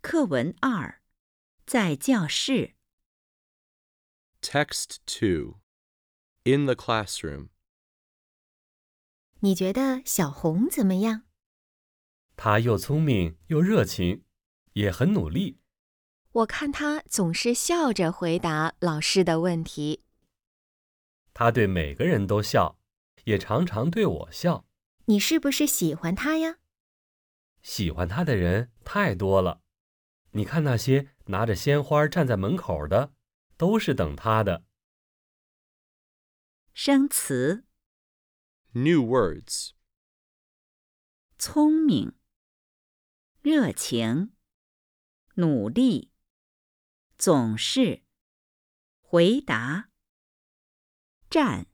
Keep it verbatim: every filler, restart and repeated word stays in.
课文二，在教室。 Text two. In the classroom. 你觉得小红怎么样？ 他又聪明又热情，也很努力。 我看他总是笑着回答老师的问题。 他对每个人都笑，也常常对我笑。 你是不是喜欢他呀？ 喜欢他的人太多了。你看那些拿着鲜花站在门口的，都是等他的。 生词： New words. 聪明、热情、努力、总是、回答、站。